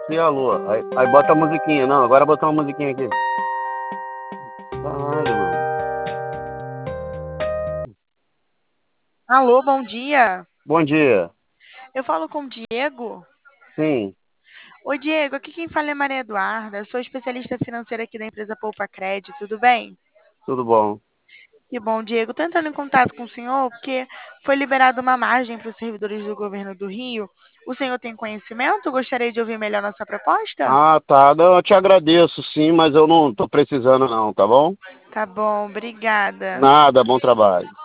e a lua. Aí bota a musiquinha. Não, agora botar uma musiquinha aqui. Caralho, mano. Alô, bom dia. Bom dia. Eu falo com o Diego. Sim, Oi, Diego, aqui quem fala é Maria Eduarda. Sou especialista financeira aqui da empresa Poupa Crédito, tudo bem? tudo bom. Que bom, Diego. Estou entrando em contato com o senhor porque foi liberada uma margem para os servidores do governo do Rio. O senhor tem conhecimento? Gostaria de ouvir melhor nossa proposta? Ah, tá. Não, eu te agradeço, sim, mas eu não tô precisando não, tá bom? Tá bom, obrigada. Nada, bom trabalho.